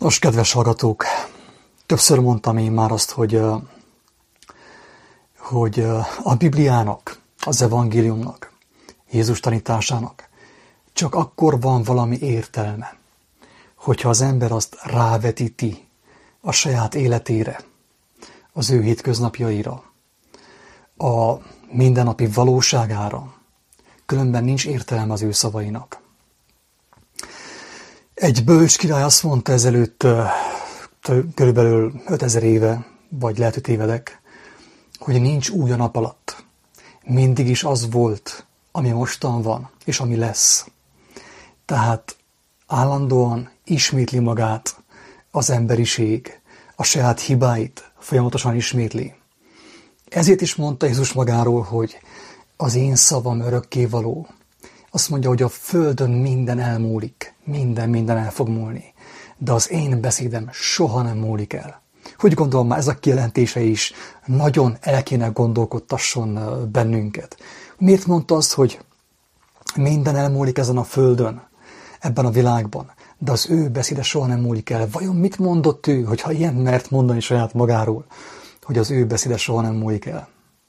Nos, kedves hallgatók, többször mondtam én már azt, hogy a Bibliának, az evangéliumnak, Jézus tanításának csak akkor van valami értelme, hogyha az ember azt rávetíti a saját életére, az ő hétköznapjaira, a mindennapi valóságára. Különben nincs értelme az ő szavainak. Egy bölcs király azt mondta ezelőtt körülbelül 5000 éve, vagy lehet, hogy tévedek, hogy nincs új a nap alatt. Mindig is az volt, ami mostan van, és ami lesz. Tehát állandóan ismétli magát az emberiség, a saját hibáit folyamatosan ismétli. Ezért is mondta Jézus magáról, hogy az én szavam örökkévaló. Azt mondja, hogy a földön minden elmúlik, minden el fog múlni, de az én beszédem soha nem múlik el. Hogy gondolom, már ez a kijelentése is nagyon el kéne gondolkodtasson bennünket. Miért mondta azt, hogy minden elmúlik ezen a földön, ebben a világban, de az ő beszéde soha nem múlik el? Vajon mit mondott ő, hogyha ilyen mert mondani saját magáról, hogy az ő beszéde soha nem múlik el?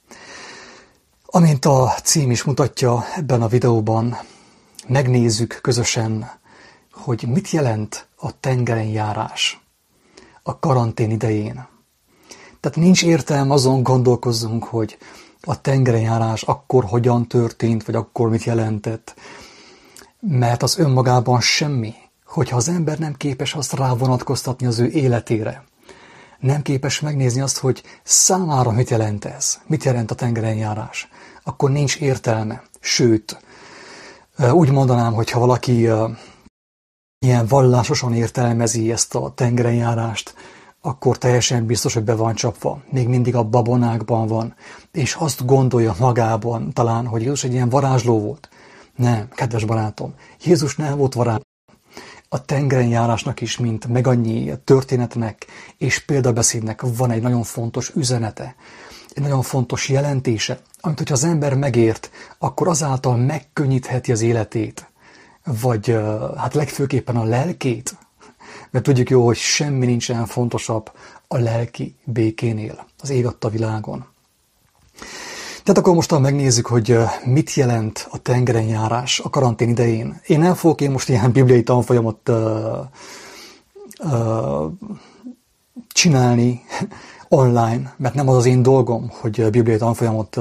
Amint a cím is mutatja ebben a videóban, megnézzük közösen, hogy mit jelent a tengeren járás a karantén idején. Tehát nincs értelme azon gondolkozzunk, hogy a tengeren járás akkor hogyan történt, vagy akkor mit jelentett, mert az önmagában semmi, hogyha az ember nem képes azt rávonatkoztatni az ő életére. Nem képes megnézni azt, hogy számára mit jelent ez, mit jelent a tengeren járás, akkor nincs értelme. Sőt, úgy mondanám, hogyha valaki ilyen vallásosan értelmezi ezt a tengerenjárást, akkor teljesen biztos, hogy be van csapva. Még mindig a babonákban van, és azt gondolja magában talán, hogy Jézus egy ilyen varázsló volt. Nem, kedves barátom, Jézus nem volt varázsló. A tengerenjárásnak is, mint meg annyi történetnek és példabeszédnek van egy nagyon fontos üzenete, egy nagyon fontos jelentése, amit hogyha az ember megért, akkor azáltal megkönnyítheti az életét, vagy hát legfőképpen a lelkét, mert tudjuk jó, hogy semmi nincsen fontosabb a lelki békénél az ég adta világon. Tehát akkor mostan megnézzük, hogy mit jelent a tengerenjárás a karantén idején. Én nem fogok most ilyen bibliai tanfolyamot csinálni online, mert nem az az én dolgom, hogy bibliai tanfolyamot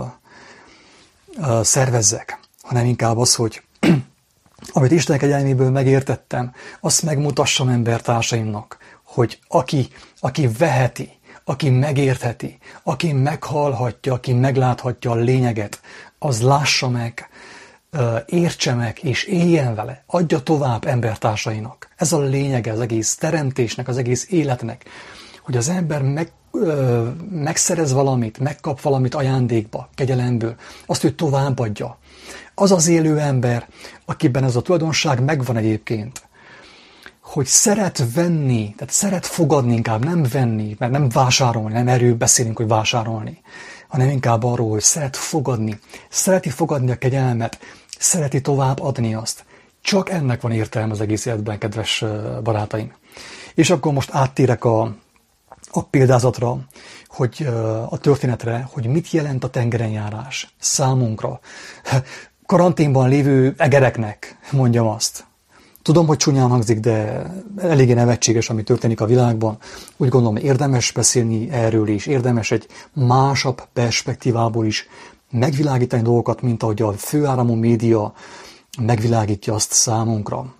szervezzek, hanem inkább az, hogy amit Isten kegyelméből megértettem, azt megmutassam embertársaimnak, hogy aki veheti, aki megértheti, aki meghallhatja, aki megláthatja a lényeget, az lássa meg, értse meg és éljen vele, adja tovább embertársainak. Ez a lényege az egész teremtésnek, az egész életnek, hogy az ember megszerez valamit, megkap valamit ajándékba, kegyelemből, azt ő továbbadja. Az az élő ember, akiben ez a tulajdonság megvan egyébként, hogy szeret venni, tehát szeret fogadni, inkább nem venni, mert nem vásárolni, nem erről beszélünk, hogy vásárolni, hanem inkább arról, hogy szeret fogadni, szereti fogadni a kegyelmet, szereti tovább adni azt. Csak ennek van értelme az egész életben, kedves barátaim. És akkor most áttérek a példázatra, hogy a történetre, hogy mit jelent a tengerenjárás számunkra. Karanténban lévő egereknek mondjam azt. Tudom, hogy csúnyán hangzik, de eléggé nevetséges, ami történik a világban. Úgy gondolom, érdemes beszélni erről is, érdemes egy másabb perspektívából is megvilágítani dolgokat, mint ahogy a főáramú média megvilágítja azt számunkra.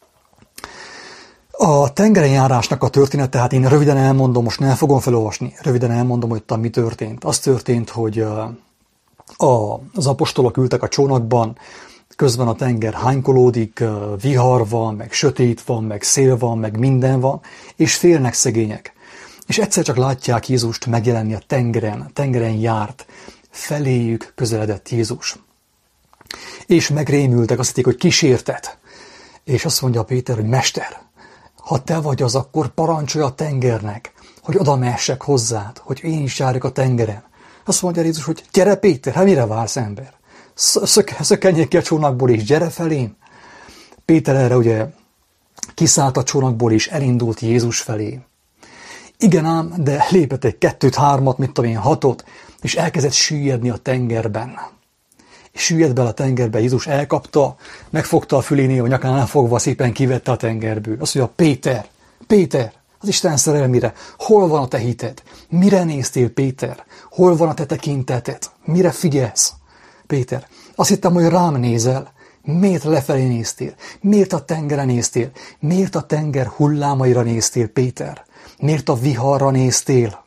A tengerenjárásnak a története, hát én röviden elmondom, most nem fogom felolvasni, röviden elmondom, hogy mi történt. Az történt, hogy az apostolok ültek a csónakban, közben a tenger hánykolódik, vihar van, meg sötét van, meg szél van, meg minden van, és félnek szegények. És egyszer csak látják Jézust megjelenni a tengeren járt, feléjük közeledett Jézus. És megrémültek, azt hitték, hogy kísértet. És azt mondja Péter, hogy Mester, ha te vagy az, akkor parancsolj a tengernek, hogy oda mehessek hozzád, hogy én is járjak a tengeren. Azt mondja Jézus, hogy gyere Péter, hát mire vársz ember? Szökkenjék ki a csónakból és gyere felém. Péter erre ugye Kiszállt a csónakból és elindult Jézus felé. Igen ám, de lépett egy 2-3, mit tudom én, 6, és elkezdett süllyedni a tengerben. És süllyedt bele a tengerbe, Jézus elkapta, megfogta a fülénél, a nyakánál fogva szépen kivette a tengerből. Azt mondja, Péter, Péter, az Isten szerelmére, hol van a te hited? Mire néztél, Péter? Hol van a te tekinteted? Mire figyelsz? Péter, azt hittem, hogy rám nézel. Miért lefelé néztél? Miért a tengeren néztél? Miért a tenger hullámaira néztél, Péter? Miért a viharra néztél?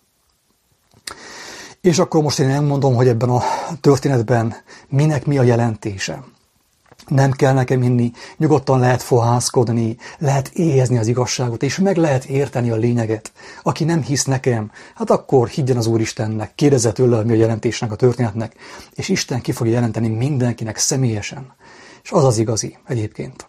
És akkor most én elmondom, hogy ebben a történetben minek mi a jelentése. Nem kell nekem hinni, nyugodtan lehet fohászkodni, lehet éhezni az igazságot, és meg lehet érteni a lényeget. Aki nem hisz nekem, hát akkor higgyen az Úristennek, kérdezze tőle, mi a jelentésnek, a történetnek, és Isten ki fogja jelenteni mindenkinek személyesen. És az az igazi egyébként.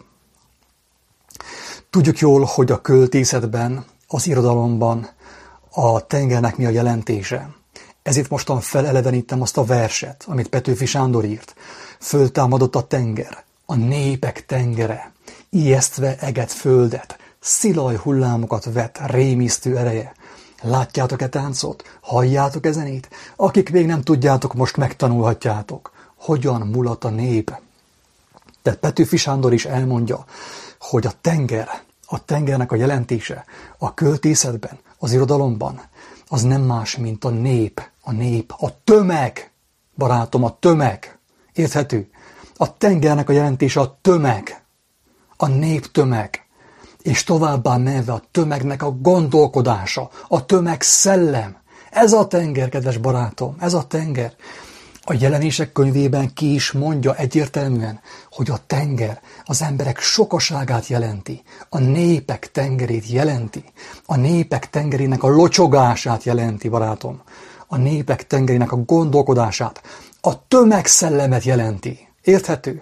Tudjuk jól, hogy a költészetben, az irodalomban a tengernek mi a jelentése. Ezért mostan felelevenítem azt a verset, amit Petőfi Sándor írt. Föltámadott a tenger, a népek tengere, ijesztve eget földet, szilaj hullámokat vet rémisztő ereje. Látjátok-e táncot? Halljátok-e zenét? Akik még nem tudjátok, most megtanulhatjátok. Hogyan mulat a nép? Tehát Petőfi Sándor is elmondja, hogy a tengernek a jelentése a költészetben, az irodalomban, az nem más, mint a nép, a tömeg, barátom, a tömeg. Érthető? A tengernek a jelentése a tömeg, a néptömeg, és továbbá menve a tömegnek a gondolkodása, a tömeg szellem. Ez a tenger, kedves barátom, ez a tenger. A Jelenések könyvében ki is mondja egyértelműen, hogy a tenger az emberek sokaságát jelenti, a népek tengerét jelenti, a népek tengerének a locsogását jelenti, barátom, a népek tengerének a gondolkodását, a tömegszellemet jelenti. Érthető?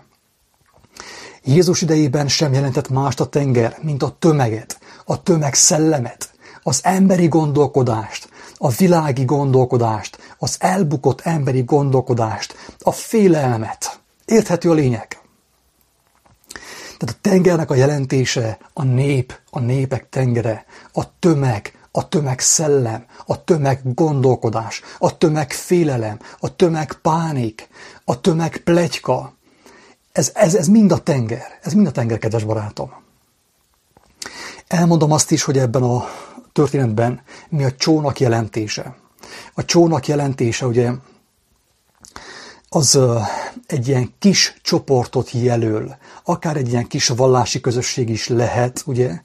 Jézus idejében sem jelentett mást a tenger, mint a tömeget, a tömegszellemet, az emberi gondolkodást, a világi gondolkodást, az elbukott emberi gondolkodást, a félelmet. Érthető a lényeg? Tehát a tengernek a jelentése a nép, a népek tengere, a tömegszellem, a tömeggondolkodás, a tömegfélelem, a tömegpánik, a tömegpletyka. Ez mind a tenger, kedves barátom. Elmondom azt is, hogy ebben a történetben mi a csónak jelentése. A csónak jelentése ugye az egy ilyen kis csoportot jelöl, akár egy ilyen kis vallási közösség is lehet, ugye,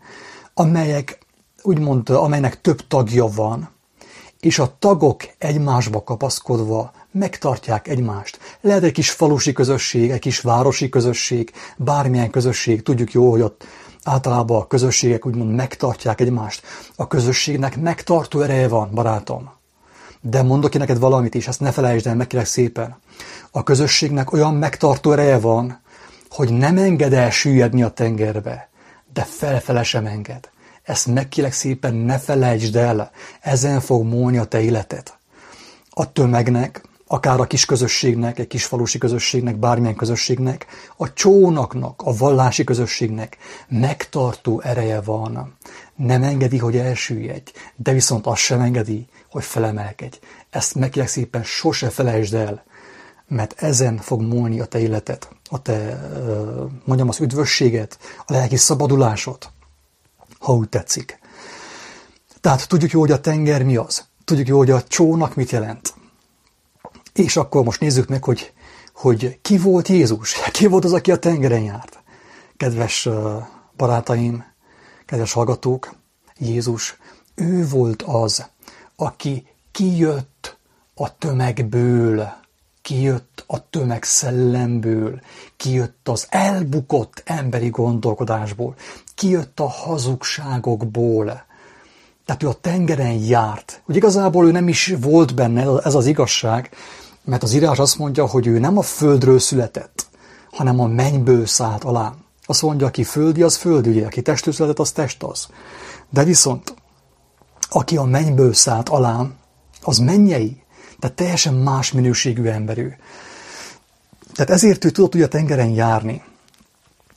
amelynek több tagja van, és a tagok egymásba kapaszkodva megtartják egymást. Lehet egy kis falusi közösség, egy kis városi közösség, bármilyen közösség, tudjuk jó, hogy ott általában a közösségek úgymond megtartják egymást. A közösségnek megtartó ereje van, barátom. De mondok én neked valamit is, ezt ne felejtsd el, megkérlek szépen. A közösségnek olyan megtartó ereje van, hogy nem enged el süllyedni a tengerbe, de felfele sem enged. Ezt megkérlek szépen, ne felejtsd el, ezen fog múlni a te életed. A tömegnek, akár a kis közösségnek, egy kis falusi közösségnek, bármilyen közösségnek, a csónaknak, a vallási közösségnek megtartó ereje van. Nem engedi, hogy elsüllyedj, de viszont azt sem engedi, hogy felemelkedj. Ezt megkérlek szépen, sose felejtsd el, mert ezen fog múlni a te életed, a te, mondjam, az üdvösséget, a lelki szabadulásod, ha úgy tetszik. Tehát tudjuk jó, hogy a tenger mi az. Tudjuk jó, hogy a csónak mit jelent. És akkor most nézzük meg, hogy ki volt Jézus? Ki volt az, aki a tengeren járt? Kedves barátaim, kedves hallgatók, Jézus, ő volt az, aki kijött a tömegből, kijött a tömegszellemből, kijött az elbukott emberi gondolkodásból, kijött a hazugságokból. Tehát ő a tengeren járt. Úgy igazából ő nem is volt benne, ez az igazság, mert az írás azt mondja, hogy ő nem a földről született, hanem a mennyből szállt alá. Azt mondja, aki földi, az földi, ugye, aki testről született, az test az. De viszont, aki a mennyből szállt alá, az mennyei, tehát teljesen más minőségű ember ő. Tehát ezért ő tudott ugye a tengeren járni.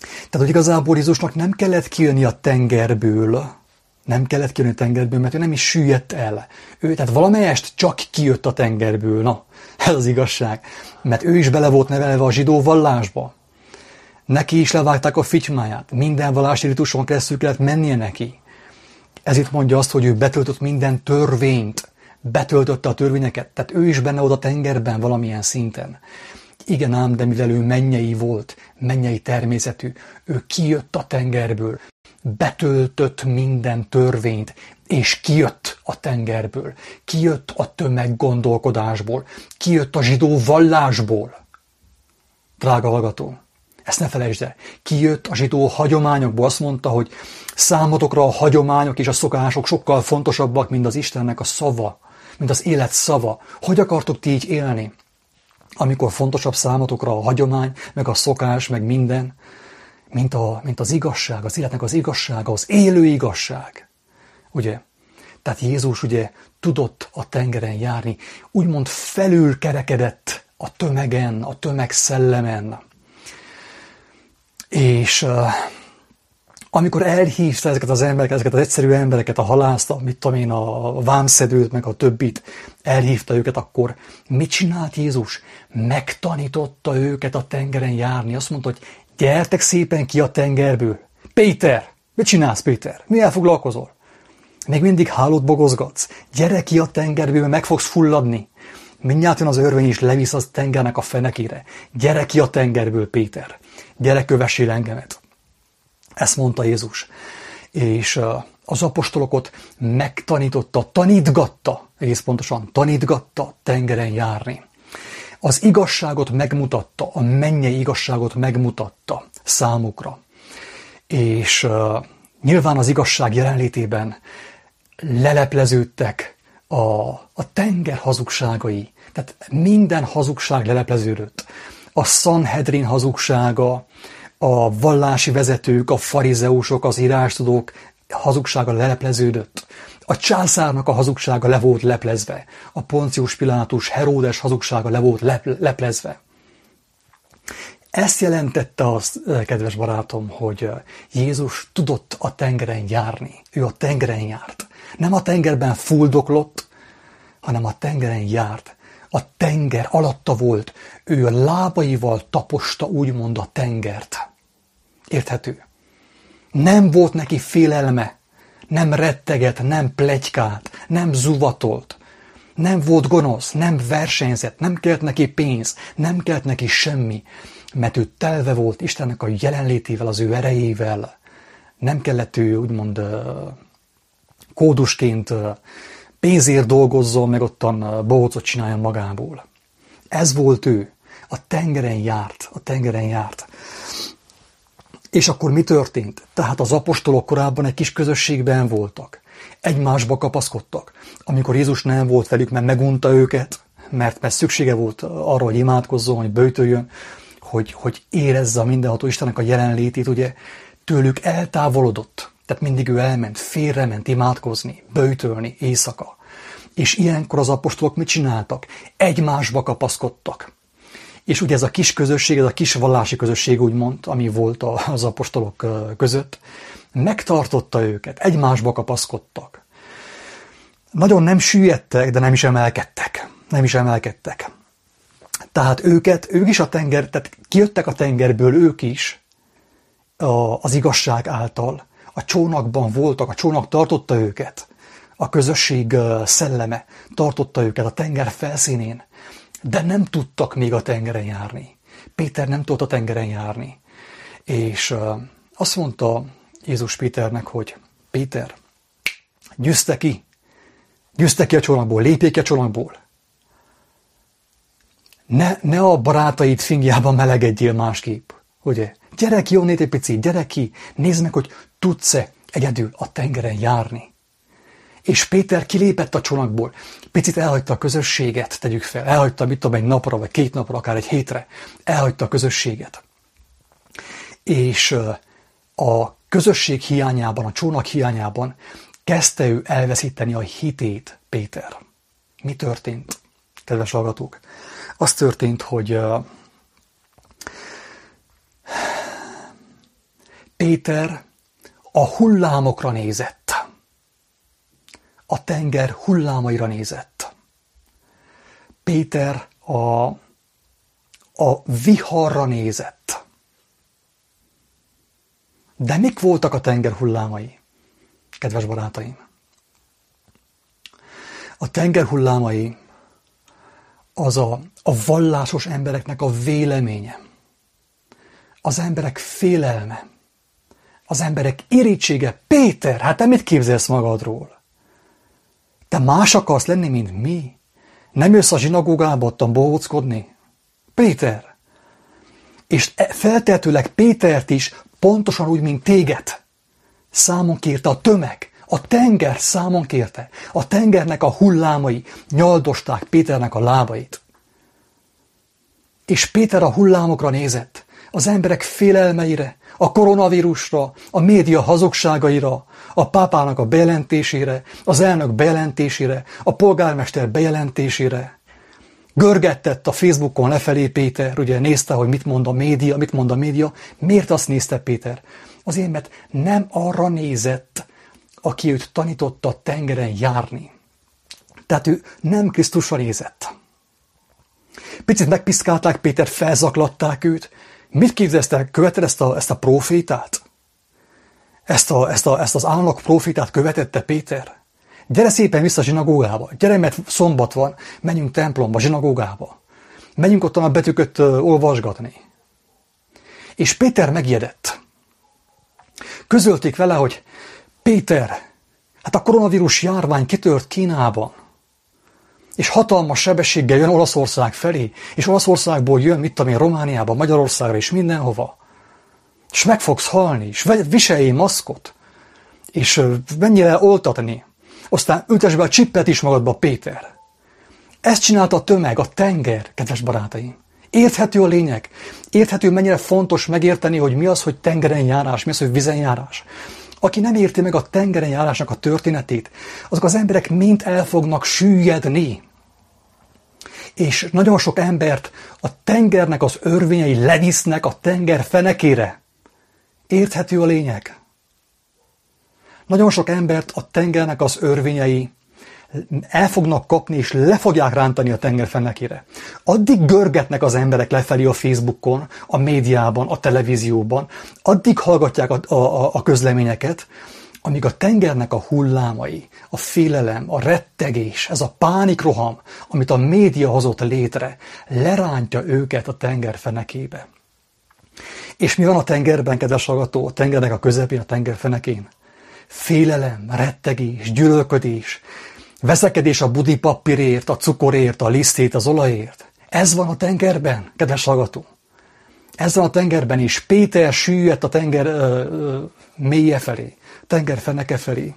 Tehát, hogy igazából Jézusnak nem kellett kijönni a tengerből, mert ő nem is süllyedt el. Tehát valamelyest csak kijött a tengerből. Na, ez az igazság. Mert ő is bele volt nevelve a zsidó vallásba. Neki is levágták a fitymáját. Minden vallási rituson keresztül kellett mennie neki. Ez itt mondja azt, hogy ő betöltött minden törvényt. Betöltötte a törvényeket. Tehát ő is benne volt a tengerben valamilyen szinten. Igen ám, de mivel ő mennyei volt, mennyei természetű, ő kijött a tengerből, betöltött minden törvényt, és kijött a tengerből, kijött a tömeggondolkodásból, kijött a zsidó vallásból. Drága hallgató, ezt ne felejtsd el. Kijött a zsidó hagyományokból, azt mondta, hogy számotokra a hagyományok és a szokások sokkal fontosabbak, mint az Istennek a szava, mint az élet szava. Hogy akartok ti így élni? Amikor fontosabb számotokra a hagyomány, meg a szokás, meg minden, mint az igazság, az életnek az igazsága, az élő igazság. Ugye? Tehát Jézus ugye tudott a tengeren járni, úgymond felül kerekedett a tömegen, a tömegszellemen. És amikor elhívta ezeket az embereket, ezeket az egyszerű embereket, a halászt, a vámszedőt, meg a többit, elhívta őket, akkor mit csinált Jézus? Megtanította őket a tengeren járni. Azt mondta, hogy gyertek szépen ki a tengerből. Péter, mit csinálsz, Péter? Mivel foglalkozol? Még mindig hálót bogozgatsz. Gyere ki a tengerből, meg fogsz fulladni. Mindjárt jön az örvény is levisz a tengernek a fenekére. Gyere ki a tengerből, Péter. Gyere, kövessél engemet. Ezt mondta Jézus. És az apostolokat megtanította, tanítgatta, egész pontosan tanítgatta tengeren járni. Az igazságot megmutatta, a mennyei igazságot megmutatta számukra. És nyilván az igazság jelenlétében lelepleződtek a tenger hazugságai. Tehát minden hazugság lelepleződött. A Sanhedrin hazugsága, a vallási vezetők, a farizeusok, az írástudók hazugsága lelepleződött. A császárnak a hazugsága le volt leplezve. A Poncius Pilátus, Heródes hazugsága le volt leplezve. Ezt jelentette azt, kedves barátom, hogy Jézus tudott a tengeren járni. Ő a tengeren járt. Nem a tengerben fuldoklott, hanem a tengeren járt. A tenger alatta volt. Ő a lábaival taposta úgymond a tengert. Érthető? Nem volt neki félelme, nem retteget, nem pletykált, nem zuvatolt, nem volt gonosz, nem versenyzett, nem kelt neki pénz, nem kelt neki semmi, mert ő telve volt Istennek a jelenlétével, az ő erejével. Nem kellett ő úgymond kódusként pénzért dolgozzon, meg ottan bohócot csináljon magából. Ez volt ő. A tengeren járt. És akkor mi történt? Tehát az apostolok korábban egy kis közösségben voltak. Egymásba kapaszkodtak. Amikor Jézus nem volt velük, mert megunta őket, mert szüksége volt arra, hogy imádkozzon, hogy böjtöljön, hogy érezze a mindenható Istennek a jelenlétét, ugye tőlük eltávolodott. Tehát mindig ő elment, félrement imádkozni, böjtölni éjszaka. És ilyenkor az apostolok mit csináltak? Egymásba kapaszkodtak. És ugye ez a kis közösség, ez a kis vallási közösség úgymond, ami volt az apostolok között, megtartotta őket, egymásba kapaszkodtak. Nagyon nem süllyedtek, de nem is emelkedtek. Tehát ők is tehát kijöttek a tengerből ők is az igazság által. A csónakban voltak, a csónak tartotta őket. A közösség szelleme tartotta őket a tenger felszínén. De nem tudtak még a tengeren járni. Péter nem tudott a tengeren járni. És azt mondta Jézus Péternek, hogy Péter, győzte ki a csónakból, lépjél ki a csónakból. Ne a barátaid fingjában melegedjél másképp. Ugye? Gyere ki onnét egy picit, gyere ki, nézd meg, hogy tudsz-e egyedül a tengeren járni. És Péter kilépett a csónakból, picit elhagyta a közösséget, tegyük fel, elhagyta, egy napra, vagy 2 napra, akár egy hétre, elhagyta a közösséget. És a közösség hiányában, a csónak hiányában kezdte ő elveszíteni a hitét, Péter. Mi történt, kedves hallgatók? Az történt, hogy Péter a hullámokra nézett. A tenger hullámaira nézett. Péter a viharra nézett. De mik voltak a tenger hullámai, kedves barátaim? A tenger hullámai az a vallásos embereknek a véleménye, az emberek félelme, az emberek irítsége. Péter, hát te mit képzelsz magadról? Te más akarsz lenni, mint mi? Nem jössz a zsinagógába ottan bohóckodni? Péter! És feltehetőleg Pétert is pontosan úgy, mint téged számon kérte a tömeg. A tenger számon kérte. A tengernek a hullámai nyaldosták Péternek a lábait. És Péter a hullámokra nézett, az emberek félelmeire, a koronavírusra, a média hazugságaira, a pápának a bejelentésére, az elnök bejelentésére, a polgármester bejelentésére. Görgettett a Facebookon lefelé Péter, ugye nézte, hogy mit mond a média. Miért azt nézte Péter? Azért, mert nem arra nézett, aki őt tanította a tengeren járni. Tehát ő nem Krisztusra nézett. Picit megpiszkálták Pétert, felzaklatták őt. Mit képzelsz, követed ezt a profétát? Ezt az álnok profétát követette Péter? Gyere szépen vissza a zsinagógába. Gyere, mert szombat van, menjünk templomba, zsinagógába. Menjünk ottan a betűköt olvasgatni. És Péter megijedett. Közölték vele, hogy Péter, hát a koronavírus járvány kitört Kínában, és hatalmas sebességgel jön Olaszország felé, és Olaszországból jön, mit tudom én, Romániába, Magyarországra és mindenhova. És meg fogsz halni, és viseljél maszkot, és mennyire oltatni. Aztán ültesd be a csippet is magadba, Péter. Ezt csinálta a tömeg, a tenger, kedves barátaim. Érthető a lényeg. Érthető, mennyire fontos megérteni, hogy mi az, hogy tengeren járás, mi az, hogy vizen járás. Aki nem érti meg a tengeren járásnak a történetét, azok az emberek mind el fognak süllyedni. És nagyon sok embert a tengernek az örvényei levisznek a tenger fenekére. Érthető a lényeg? Nagyon sok embert a tengernek az örvényei el fognak kapni, és le fogják rántani a tenger fenekére. Addig görgetnek az emberek lefelé a Facebookon, a médiában, a televízióban, addig hallgatják a közleményeket, amíg a tengernek a hullámai, a félelem, a rettegés, ez a pánikroham, amit a média hozott létre, lerántja őket a tenger fenekébe. És mi van a tengerben, kedves hallgató, a tengernek a közepén, a tenger fenekén? Félelem, rettegés, gyűlölködés, veszekedés a budipapírért, a cukorért, a lisztét, az olajért. Ez van a tengerben, kedves hallgató. Ez van a tengerben is. Péter süllyedt a tenger mélye felé, tenger feneke felé.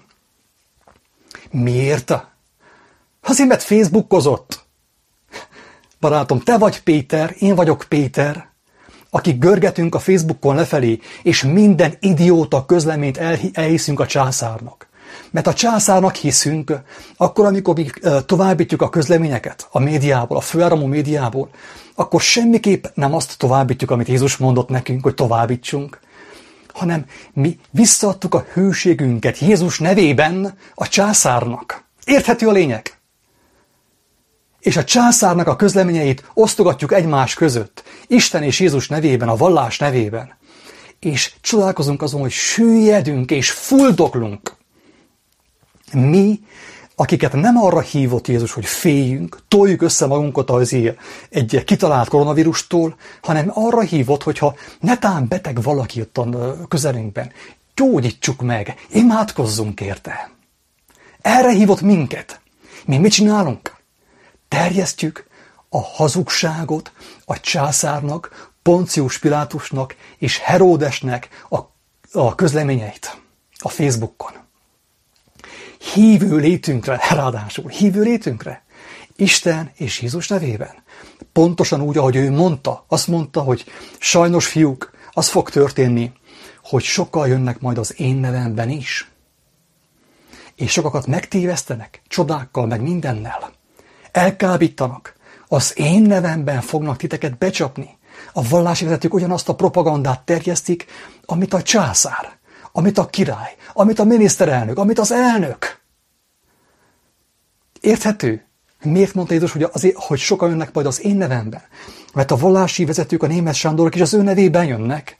Miért? Azért, mert Facebookozott. Barátom, te vagy Péter, én vagyok Péter, akik görgetünk a Facebookon lefelé, és minden idióta közleményt elhiszünk a császárnak. Mert a császárnak hiszünk, akkor, amikor mi továbbítjuk a közleményeket a médiából, a főáramú médiából, akkor semmiképp nem azt továbbítjuk, amit Jézus mondott nekünk, hogy továbbítsunk, hanem mi visszaadtuk a hőségünket Jézus nevében a császárnak. Érthető a lényeg? És a császárnak a közleményeit osztogatjuk egymás között, Isten és Jézus nevében, a vallás nevében. És csodálkozunk azon, hogy süllyedünk és fuldoklunk. Mi, akiket nem arra hívott Jézus, hogy féljünk, toljuk össze magunkat egy kitalált koronavírustól, hanem arra hívott, hogyha netán beteg valaki ott a közelünkben, gyógyítsuk meg, imádkozzunk érte. Erre hívott minket. Mi mit csinálunk? Terjesztjük a hazugságot a császárnak, Poncius Pilátusnak és Heródesnek a közleményeit a Facebookon. Hívő létünkre, ráadásul hívő létünkre, Isten és Jézus nevében. Pontosan úgy, ahogy ő mondta, azt mondta, hogy sajnos fiúk, az fog történni, hogy sokkal jönnek majd az én nevemben is. És sokakat megtévesztenek, csodákkal, meg mindennel. Elkábítanak, az én nevemben fognak titeket becsapni, A vallási vezetők ugyanazt a propagandát terjesztik, amit a császár, amit a király, amit a miniszterelnök, amit az elnök. Érthető? Miért mondta Jézus, hogy, hogy sokan jönnek majd az én nevemben? Mert a vallási vezetők, a Németh Sándorok is az ő nevében jönnek.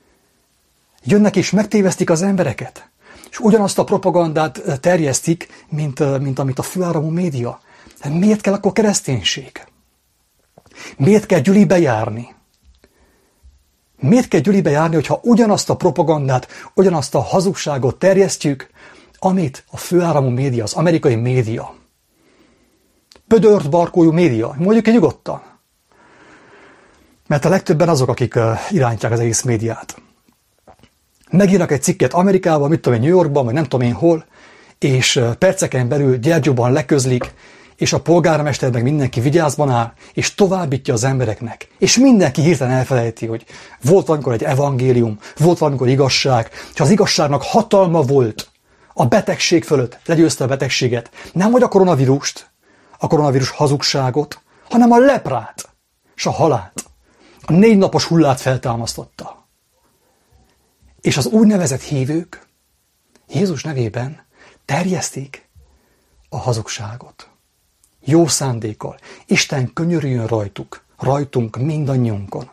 Jönnek és megtévesztik az embereket. És ugyanazt a propagandát terjesztik, mint amit a főáramú média. Miért kell akkor kereszténység? Miért kell gyülibe járni? Miért kell gyülibe járni, hogyha ugyanazt a propagandát, ugyanazt a hazugságot terjesztjük, amit a főáramú média, az amerikai média, pödört barkójú média, mondjuk egy nyugodtan. Mert a legtöbben azok, akik irányítják az egész médiát. Megírnak egy cikket Amerikában, mit tudom én, New Yorkban, vagy nem tudom én hol, és perceken belül Gyergyóban leközlik, és a polgármester meg mindenki vigyázban áll, és továbbítja az embereknek. És mindenki hirtelen elfelejti, hogy volt valamikor egy evangélium, volt valamikor igazság, és az igazságnak hatalma volt a betegség fölött, legyőzte a betegséget. Nem hogy a koronavírust, a koronavírus hazugságot, hanem a leprát és a halált. A 4 napos hullát feltámasztotta. És az úgynevezett hívők Jézus nevében terjesztik a hazugságot. Jó szándékkal. Isten könyörüljön rajtunk, mindannyiunkon.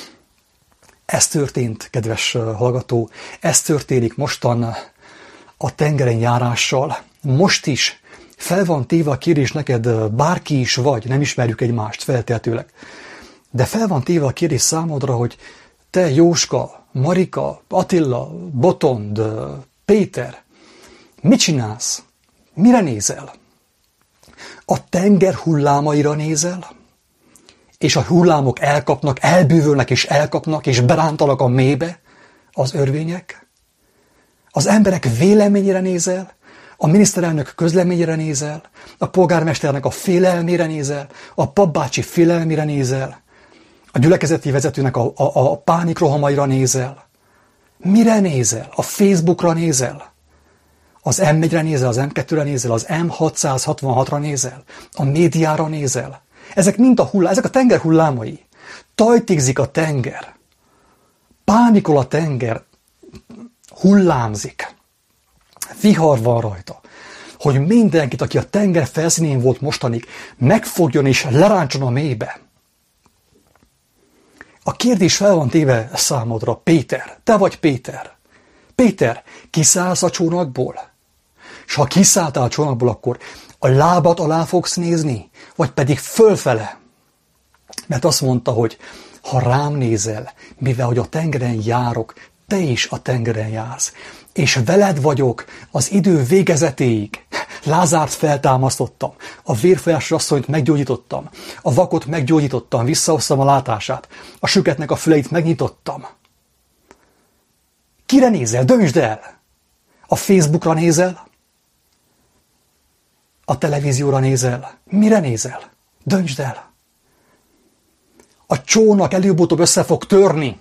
Ez történt, kedves hallgató, ez történik mostan a tengeren járással. Most is fel van téve a kérdés neked, bárki is vagy, nem ismerjük egymást feltétlenül. De fel van téve a kérdés számodra, hogy te Jóska, Marika, Attila, Botond, Péter, mit csinálsz? Mire nézel? A tenger hullámaira nézel? És a hullámok elkapnak, elbűvölnek és elkapnak, és berántanak a mélybe az örvények? Az emberek véleményére nézel? A miniszterelnök közleményére nézel? A polgármesternek a félelmére nézel? A papbácsi félelmére nézel? A gyülekezeti vezetőnek a pánikrohamaira nézel? Mire nézel? A Facebookra nézel? Az M1-re nézel, az M2-re nézel, az M666-ra nézel? A médiára nézel? Ezek mind ezek a tenger hullámai. Tajtigzik a tenger. Pánikol a tenger. Hullámzik. Vihar van rajta. Hogy mindenkit, aki a tenger felszínén volt mostanig, megfogjon és leráncson a mélybe. A kérdés fel van téve számodra, Péter, te vagy Péter. Péter, kiszállsz a csónakból? És ha kiszálltál a csónakból, akkor a lábad alá fogsz nézni, vagy pedig fölfele? Mert azt mondta, hogy ha rám nézel, mivel hogy a tengeren járok, te is a tengeren jársz. És veled vagyok az idő végezetéig. Lázárt feltámasztottam, a vérfolyásos asszonyt meggyógyítottam, a vakot meggyógyítottam, visszahoztam a látását, a süketnek a füleit megnyitottam. Kire nézel? Döntsd el! A Facebookra nézel? A televízióra nézel? Mire nézel? Döntsd el! A csónak előbb-utóbb össze fog törni.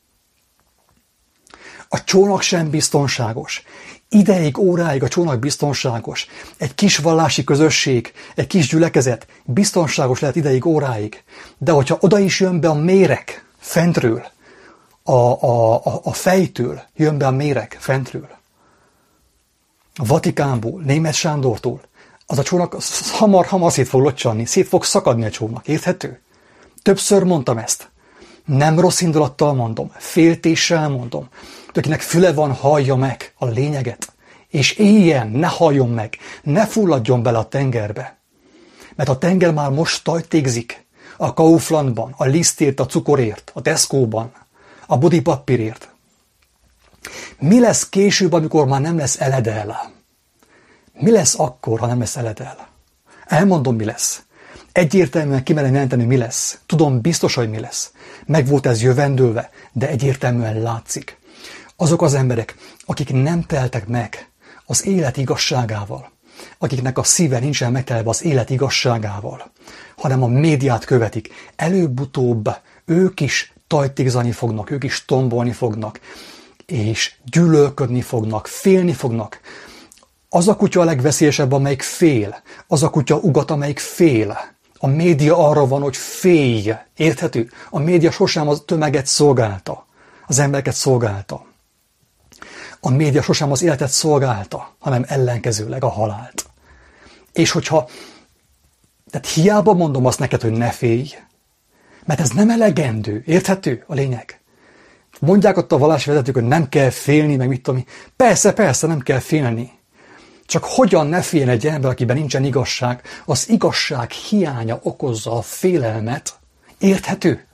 A csónak sem biztonságos. Ideig, óráig a csónak biztonságos. Egy kis vallási közösség, egy kis gyülekezet biztonságos lehet ideig, óráig. De hogyha oda is jön be a méreg fentről, a fejtől jön be a méreg fentről, a Vatikánból, Németh Sándortól, az a csónak hamar szét fog locsanni, szét fog szakadni a csónak. Érthető? Többször mondtam ezt. Nem rossz indulattal mondom, féltéssel mondom. Akinek füle van, hallja meg a lényeget. És éljen, ne halljon meg, ne fulladjon bele a tengerbe. Mert a tenger már most tajtégzik. A Kauflandban, a lisztért, a cukorért, a Tesco-ban, a bodipapírért. Mi lesz később, amikor már nem lesz eledel? Mi lesz akkor, ha nem lesz eledel? Elmondom, mi lesz. Egyértelműen kimerem jelenteni, mi lesz. Tudom biztos, hogy mi lesz. Meg volt ez jövendőlve, de egyértelműen látszik. Azok az emberek, akik nem teltek meg az élet igazságával, akiknek a szíve nincsen megtelve az élet igazságával, hanem a médiát követik, előbb-utóbb ők is tajtékzani fognak, ők is tombolni fognak, és gyűlölködni fognak, félni fognak. Az a kutya a legveszélyesebb, amelyik fél. Az a kutya ugat, amelyik fél. A média arra van, hogy félj. Érthető? A média sosem a tömeget szolgálta. Az embereket szolgálta. A média sosem az életet szolgálta, hanem ellenkezőleg a halált. És tehát hiába mondom azt neked, hogy ne félj, mert ez nem elegendő. Érthető a lényeg? Mondják ott a vallási vezetők, hogy nem kell félni, meg mit tudom. Persze, nem kell félni. Csak hogyan ne féljen egy ember, akiben nincsen igazság? Az igazság hiánya okozza a félelmet. Érthető?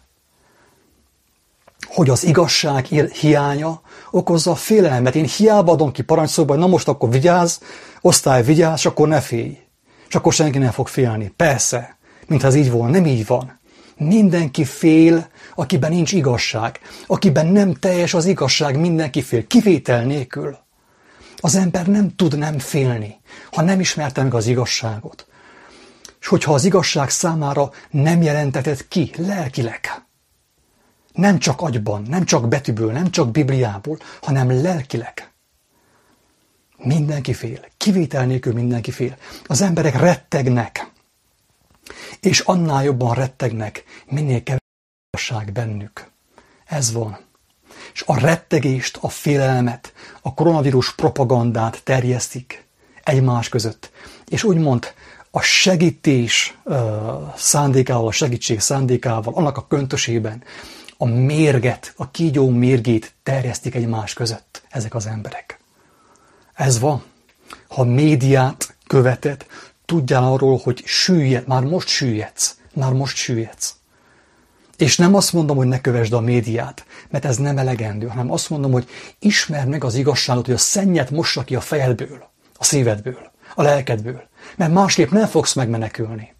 Hogy az igazság hiánya okozza a félelmet. Én hiába adom ki parancsszóba, hogy na most akkor vigyázz, osztály vigyázz, és akkor ne félj. És akkor senki nem fog félni. Persze, mintha ez így volna, nem így van. Mindenki fél, akiben nincs igazság. Akiben nem teljes az igazság, mindenki fél. Kivétel nélkül. Az ember nem tud nem félni, ha nem ismerte meg az igazságot. És hogyha az igazság számára nem jelenteted ki lelkileg. Nem csak agyban, nem csak betűből, nem csak Bibliából, hanem lelkileg. Mindenki fél. Kivétel nélkül mindenki fél. Az emberek rettegnek. És annál jobban rettegnek, minél kevesebb igazság bennük. Ez van. És a rettegést, a félelmet, a koronavírus propagandát terjesztik egymás között. És úgymond a segítés szándékával, a segítség szándékával, annak a köntösében a mérget, a kígyó mérgét terjesztik egymás között ezek az emberek. Ez van. Ha médiát követed, tudjál arról, hogy süllyed, már most süllyedsz. És nem azt mondom, hogy ne kövesd a médiát, mert ez nem elegendő, hanem azt mondom, hogy ismerd meg az igazságot, hogy a szennyet mossa ki a fejedből, a szívedből, a lelkedből, mert másképp nem fogsz megmenekülni.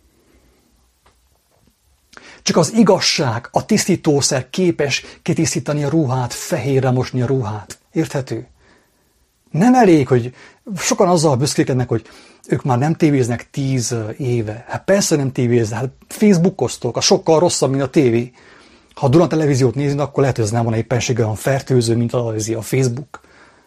Csak az igazság, a tisztítószer képes kitisztítani a ruhát, fehérre mosni a ruhát. Érthető? Nem elég, hogy sokan azzal büszkélkednek, hogy ők már nem tévéznek 10 éve. Hát persze nem tévéznek, hát Facebookoztok, a sokkal rosszabb, mint a tévé. Ha a Duna televíziót nézünk, akkor lehet, hogy ez nem van éppenség olyan fertőző, mint a Facebook.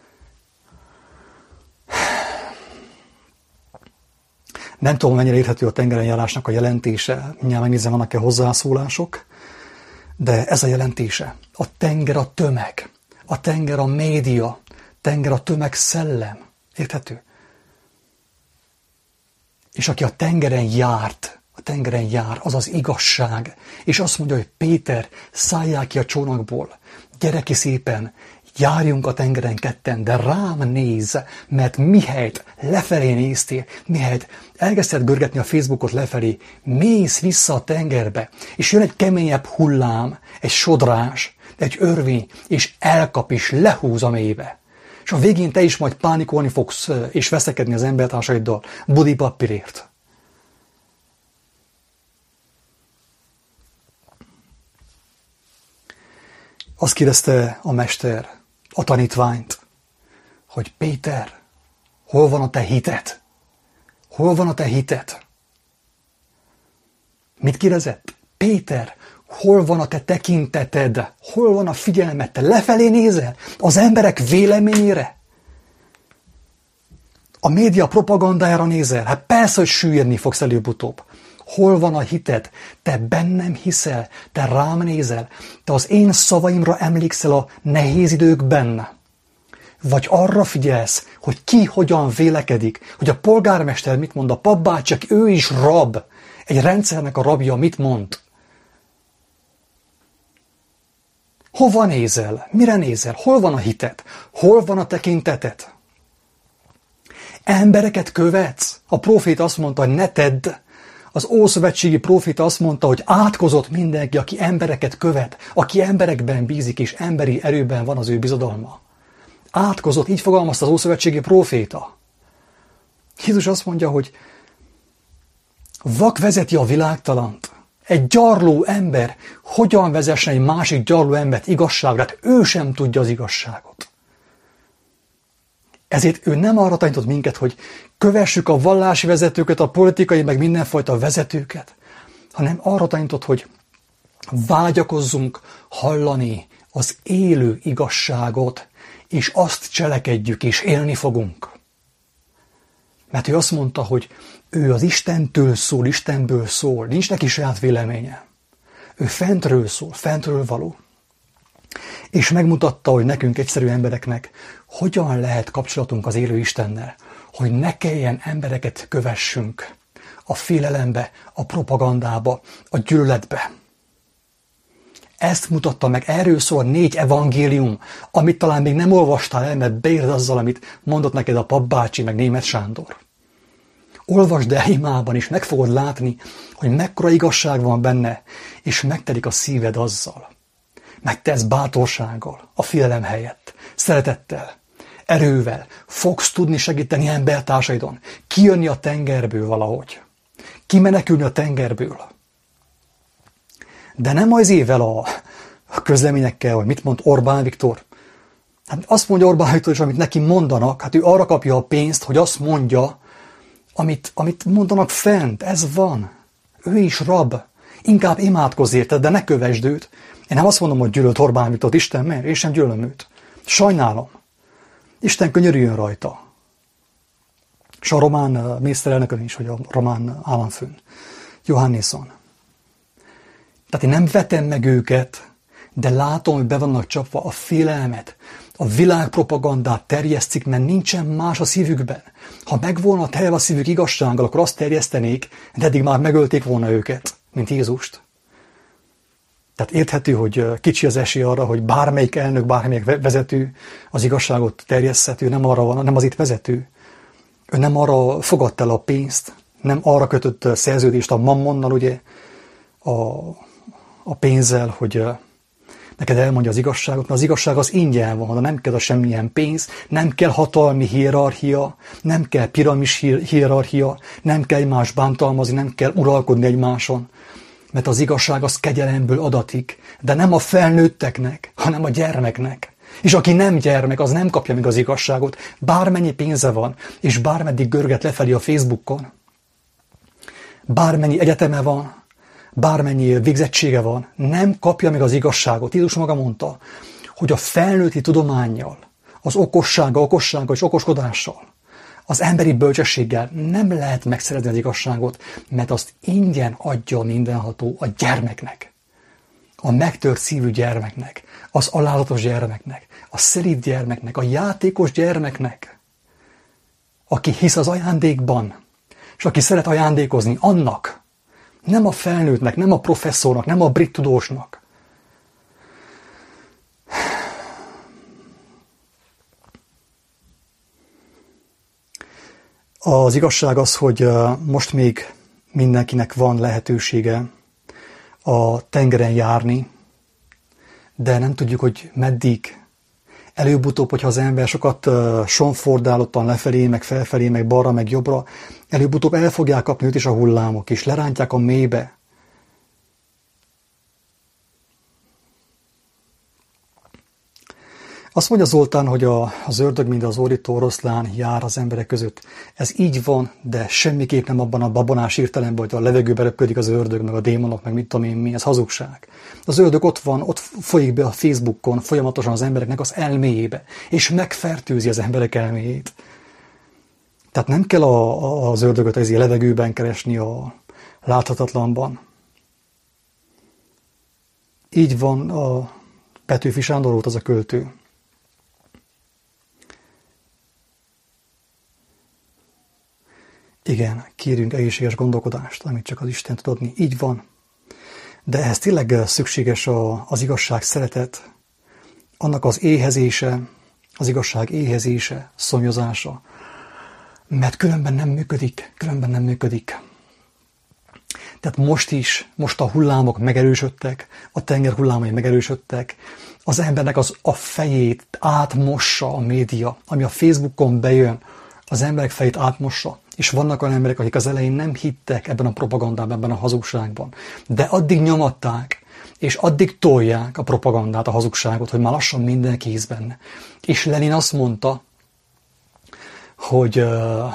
Nem tudom, mennyire érthető a tengerenjárásnak a jelentése. Mindjárt megnézem, vannak-e hozzászólások. De ez a jelentése. A tenger a tömeg. A tenger a média. Tenger a tömeg szellem. Érthető? És aki a tengeren jár, az az igazság. És azt mondja, hogy Péter, szálljál ki a csónakból. Gyere ki szépen, járjunk a tengeren ketten, de rám nézz, mert mihelyt lefelé néztél, mihelyt elkezdted görgetni a Facebookot lefelé, mész vissza a tengerbe, és jön egy keményebb hullám, egy sodrás, egy örvény, és elkap és lehúz a mélybe. És a végén te is majd pánikolni fogsz, és veszekedni az embertársaiddal budi papírért. Azt kérdezte a mester, a tanítványt, hogy Péter, hol van a te hited? Hol van a te hited? Mit kérdezett? Péter, hol van a te tekinteted? Hol van a figyelmed? Te lefelé nézel? Az emberek véleményére? A média propagandájára nézel? Hát persze, hogy süllyedni fogsz előbb-utóbb. Hol van a hited? Te bennem hiszel? Te rám nézel? Te az én szavaimra emlékszel a nehéz időkben? Vagy arra figyelsz, hogy ki hogyan vélekedik? Hogy a polgármester mit mond? A papbácsi, ő is rab. Egy rendszernek a rabja mit mond? Hova nézel? Mire nézel? Hol van a hited? Hol van a tekinteted? Embereket követsz? A próféta azt mondta, hogy ne tedd. Az ószövetségi próféta azt mondta, hogy átkozott mindenki, aki embereket követ, aki emberekben bízik, és emberi erőben van az ő bizodalma. Átkozott, így fogalmazta az ószövetségi próféta. Jézus azt mondja, hogy vak vezeti a világtalant. Egy gyarló ember hogyan vezessen egy másik gyarló embert igazságra? Hát ő sem tudja az igazságot. Ezért ő nem arra tanított minket, hogy kövessük a vallási vezetőket, a politikai, meg mindenfajta vezetőket, hanem arra tanított, hogy vágyakozzunk hallani az élő igazságot, és azt cselekedjük, és élni fogunk. Mert ő azt mondta, hogy ő az Istentől szól, Istenből szól, nincs neki saját véleménye. Ő fentről szól, fentről való. És megmutatta, hogy nekünk egyszerű embereknek hogyan lehet kapcsolatunk az élő Istennel, hogy ne kelljen embereket kövessünk a félelembe, a propagandába, a gyűlöletbe. Ezt mutatta meg, erről szól a 4 evangélium, amit talán még nem olvastál el, mert beírd azzal, amit mondott neked a papbácsi, meg Németh Sándor. Olvasd el imában, és meg fogod látni, hogy mekkora igazság van benne, és megtelik a szíved azzal. Megtesz bátorsággal, a félelem helyett, szeretettel, erővel, fogsz tudni segíteni embertársaidon, kijönni a tengerből valahogy, kimenekülni a tengerből. De nem az évvel a közleményekkel, hogy mit mond Orbán Viktor. Hát azt mondja Orbán Viktor is, amit neki mondanak, hát ő arra kapja a pénzt, hogy azt mondja, amit mondanak fent, ez van. Ő is rab. Inkább imádkozz érted, de ne kövesd őt. Én nem azt mondom, hogy gyűlölt Orbán Viktort, Isten, mert én sem gyűlölöm őt. Sajnálom. Isten könyörüljön rajta. És a román miniszterelnökön is, hogy a román államfőn. Johannesson. Tehát én nem vetem meg őket, de látom, hogy be vannak csapva a félelmet, a világpropagandát terjesztik, mert nincsen más a szívükben. Ha megvolna telve a szívük igazsággal, akkor azt terjesztenék, de eddig már megölték volna őket, mint Jézust. Tehát érthető, hogy kicsi az esély arra, hogy bármelyik elnök, bármelyik vezető az igazságot terjeszthető, nem arra van, nem az itt vezető. Ő nem arra fogadta el a pénzt, nem arra kötött szerződést a mammonnal, ugye, a pénzzel, hogy neked elmondja az igazságot, mert az igazság az ingyen van, de nem kell a semmilyen pénz, nem kell hatalmi hierarchia, nem kell piramis hierarchia, nem kell egymást bántalmazni, nem kell uralkodni egymáson, mert az igazság az kegyelemből adatik, de nem a felnőtteknek, hanem a gyermeknek. És aki nem gyermek, az nem kapja meg az igazságot, bármennyi pénze van, és bármeddig görget lefelé a Facebookon, bármennyi egyeteme van, bármennyi végzettsége van, nem kapja meg az igazságot. Jézus maga mondta, hogy a felnőtti tudománnyal, az okossággal és okoskodással, az emberi bölcsességgel nem lehet megszerezni az igazságot, mert azt ingyen adja mindenható a gyermeknek, a megtört szívű gyermeknek, az alázatos gyermeknek, a szelíd gyermeknek, a játékos gyermeknek, aki hisz az ajándékban, és aki szeret ajándékozni, annak, nem a felnőttnek, nem a professzornak, nem a brit tudósnak. Az igazság az, hogy most még mindenkinek van lehetősége a tengeren járni, de nem tudjuk, hogy meddig. Előbb-utóbb, hogyha az ember sokat sonfordálottan lefelé, meg felfelé, meg balra, meg jobbra, előbb-utóbb el fogják kapni őt is a hullámok, és lerántják a mélybe. Azt mondja Zoltán, hogy az ördög, mint az ordító oroszlán jár az emberek között. Ez így van, de semmiképp nem abban a babonás értelemben, hogy a levegőbe röpködik az ördög, meg a démonok, meg mit tudom én mi, ez hazugság. Az ördög ott van, ott folyik be a Facebookon folyamatosan az embereknek az elméjébe, és megfertőzi az emberek elméjét. Tehát nem kell az ördögöt a levegőben keresni a láthatatlanban. Így van a Petőfi Sándor volt az a költő. Igen, kérünk egészséges gondolkodást, amit csak az Isten tud adni. Így van. De ehhez tényleg szükséges az igazság szeretet, annak az éhezése, az igazság éhezése, szomjazása. Mert különben nem működik. Tehát most a hullámok megerősödtek, a tenger hullámai megerősödtek, az embernek a fejét átmossa a média, ami a Facebookon bejön, az emberek fejét átmossa, és vannak olyan emberek, akik az elején nem hittek ebben a propagandában, ebben a hazugságban, de addig nyomatták, és addig tolják a propagandát, a hazugságot, hogy már lassan mindenki hisz benne. És Lenin azt mondta, hogyha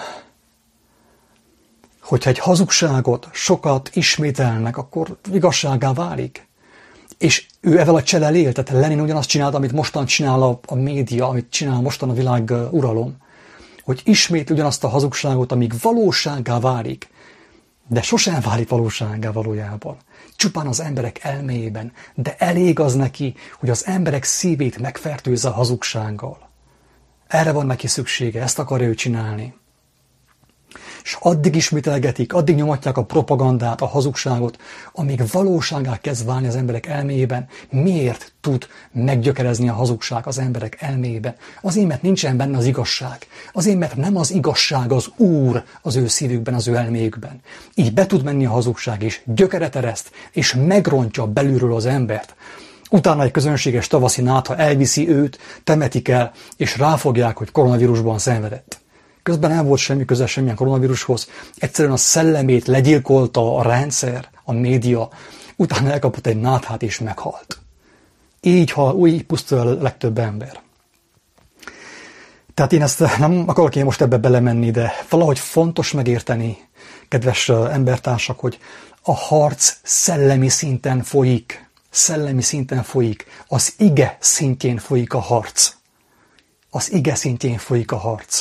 egy hazugságot sokat ismételnek, akkor igazsággá válik. És ő ezzel a cselel élt, tehát Lenin ugyanazt csinálta, amit mostan csinál a média, amit csinál mostan a világ uralom. hogy ismét ugyanazt a hazugságot, amíg valósággá válik, de sosem válik valósággá valójában. Csupán az emberek elméjében, de elég az neki, hogy az emberek szívét megfertőzze a hazugsággal. Erre van neki szüksége, ezt akarja ő csinálni. És addig ismételgetik, addig nyomatják a propagandát, a hazugságot, amíg valósággá kezd válni az emberek elméjében. Miért tud meggyökerezni a hazugság az emberek elméjében? Azért, mert nincsen benne az igazság. Azért, mert nem az igazság az Úr az ő szívükben, az ő elméjükben. Így be tud menni a hazugság, és gyökeret ereszt, és megrontja belülről az embert. Utána egy közönséges tavaszi nátha elviszi őt, temetik el, és ráfogják, hogy koronavírusban szenvedett. Közben nem volt semmi köze semmilyen koronavírushoz, egyszerűen a szellemét legyilkolta a rendszer, a média, utána elkapott egy náthát és meghalt. Így pusztul a legtöbb ember. Tehát én ezt nem akarok én most ebbe belemenni, de valahogy fontos megérteni, kedves embertársak, hogy a harc szellemi szinten folyik. Szellemi szinten folyik. Az ige szintjén folyik a harc. Az ige szintjén folyik a harc.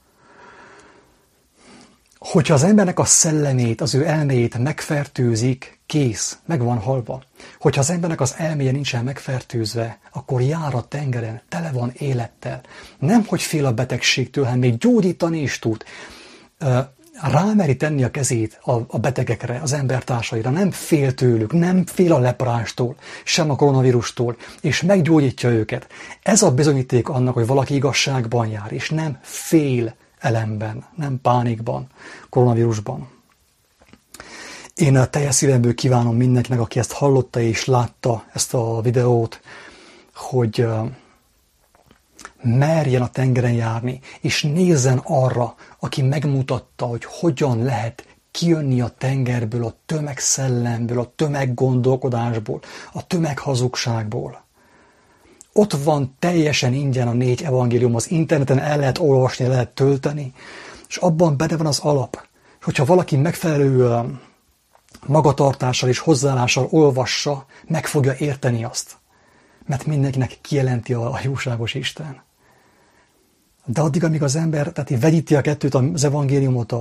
Hogyha az embernek a szellemét, az ő elméjét megfertőzik, kész, meg van halva. Hogyha az embernek az elméje nincsen megfertőzve, akkor jár a tengeren, tele van élettel. Nem, hogy fél a betegségtől, hanem még gyógyítani is tud. Rámeri tenni a kezét a betegekre, az embertársaira, nem fél tőlük, nem fél a leprástól, sem a koronavírustól, és meggyógyítja őket. Ez a bizonyíték annak, hogy valaki igazságban jár, és nem fél elemben, nem pánikban, koronavírusban. Én a teljes szívemből kívánom mindenkinek, aki ezt hallotta és látta ezt a videót, hogy merjen a tengeren járni, és nézzen arra, aki megmutatta, hogy hogyan lehet kijönni a tengerből, a tömegszellemből, a tömeggondolkodásból, a tömeghazugságból. Ott van teljesen ingyen a 4 evangélium, az interneten el lehet olvasni, el lehet tölteni, és abban benne van az alap. És hogyha valaki megfelelő magatartással és hozzáállással olvassa, meg fogja érteni azt. Mert mindenkinek kijelenti a jóságos Isten. De addig, amíg az ember, tehát vegyíti a kettőt, az evangéliumot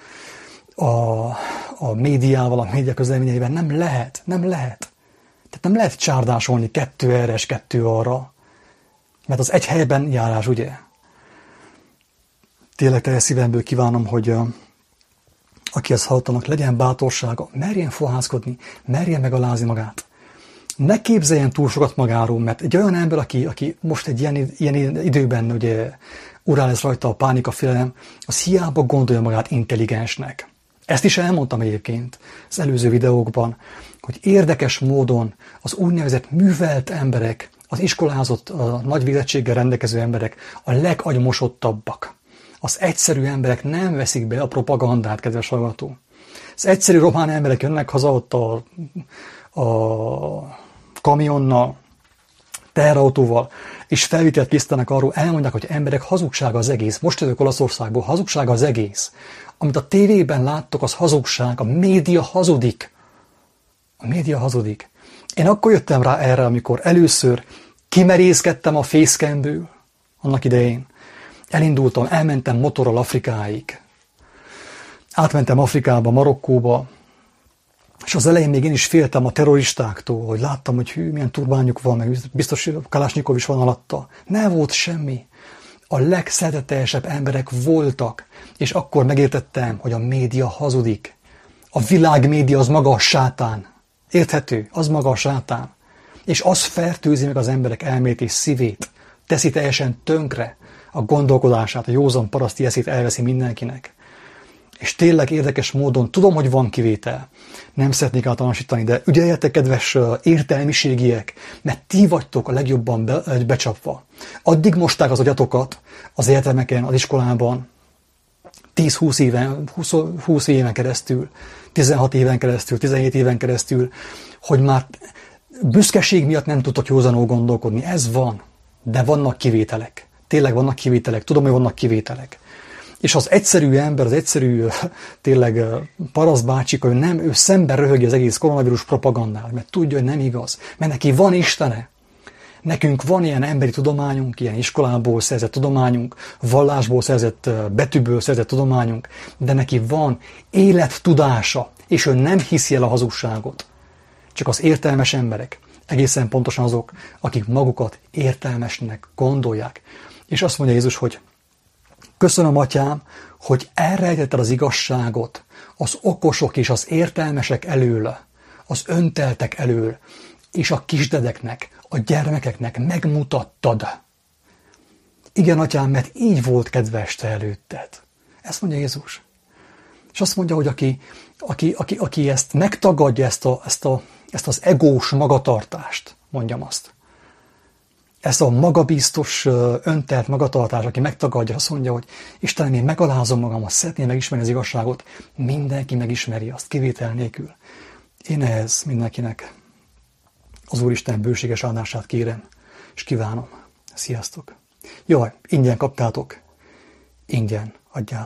a médiával, a média közleményeiben, nem lehet. Tehát nem lehet csárdásolni 2 erre és 2 arra, mert az egy helyben járás, ugye? Tényleg teljes szívemből kívánom, hogy aki ezt hallottanak, legyen bátorsága, merjen fohászkodni, merjen megalázni magát. Ne képzeljen túl sokat magáról, mert egy olyan ember, aki most egy ilyen időben ugye, urál lesz rajta a pánika, félelem, az hiába gondolja magát intelligensnek. Ezt is elmondtam egyébként az előző videókban, hogy érdekes módon az úgynevezett művelt emberek, az iskolázott, a nagy végzettséggel rendelkező emberek a legagymosottabbak. Az egyszerű emberek nem veszik be a propagandát, kedves hallgató. Az egyszerű román emberek jönnek haza ott a kamionnal, teherautóval, és felvételt készítenek arról, elmondják, hogy emberek, hazugsága az egész. Most jövök Olaszországból, hazugsága az egész. Amit a tévében láttok, az hazugság, a média hazudik. A média hazudik. Én akkor jöttem rá erre, amikor először kimerészkedtem a facecamből, annak idején. Elindultam, elmentem motorral Afrikáig. Átmentem Afrikába, Marokkóba, és az elején még én is féltem a terroristáktól, hogy láttam, hogy milyen turbányuk van, meg biztos Kalásnyikov is van alatta. Nem volt semmi. A legszeretetteljesebb emberek voltak, és akkor megértettem, hogy a média hazudik. A világmédia az maga a sátán. Érthető? Az maga a sátán. És az fertőzi meg az emberek elmét és szívét. Teszi teljesen tönkre a gondolkodását, a józan paraszti eszét elveszi mindenkinek. És tényleg érdekes módon, tudom, hogy van kivétel, nem szeretnék általánosítani, de ügyeljetek, kedves értelmiségiek, mert ti vagytok a legjobban becsapva. Addig mosták az agyatokat az egyetemeken, az iskolában, 10-20 éven keresztül, 16 éven keresztül, 17 éven keresztül, hogy már büszkeség miatt nem tudtok józanul gondolkodni. Ez van, de vannak kivételek. Tényleg vannak kivételek, tudom, hogy vannak kivételek. És az egyszerű ember, az egyszerű tényleg parasztbácsika, ő szemben röhögi az egész koronavírus propagandát, mert tudja, hogy nem igaz. Mert neki van Istene. Nekünk van ilyen emberi tudományunk, ilyen iskolából szerzett tudományunk, vallásból szerzett, betűből szerzett tudományunk, de neki van élettudása, és ő nem hiszi el a hazugságot. Csak az értelmes emberek, egészen pontosan azok, akik magukat értelmesnek gondolják. És azt mondja Jézus, hogy köszönöm, Atyám, hogy elrejtetted az igazságot az okosok és az értelmesek elől, az önteltek elől, és a kisdedeknek, a gyermekeknek megmutattad. Igen, Atyám, mert így volt kedves te előtted. Ezt mondja Jézus. És azt mondja, hogy aki ezt megtagadja, ezt az egós magatartást, mondjam azt, ezt a magabiztos, öntelt magatartást, aki megtagadja, azt mondja, hogy Istenem, én megalázom magamat, szeretném megismerni az igazságot, mindenki megismeri azt, kivétel nélkül. Én ehhez mindenkinek az Úristen bőséges áldását kérem, és kívánom. Sziasztok! Jaj, ingyen kaptátok, ingyen adjátok.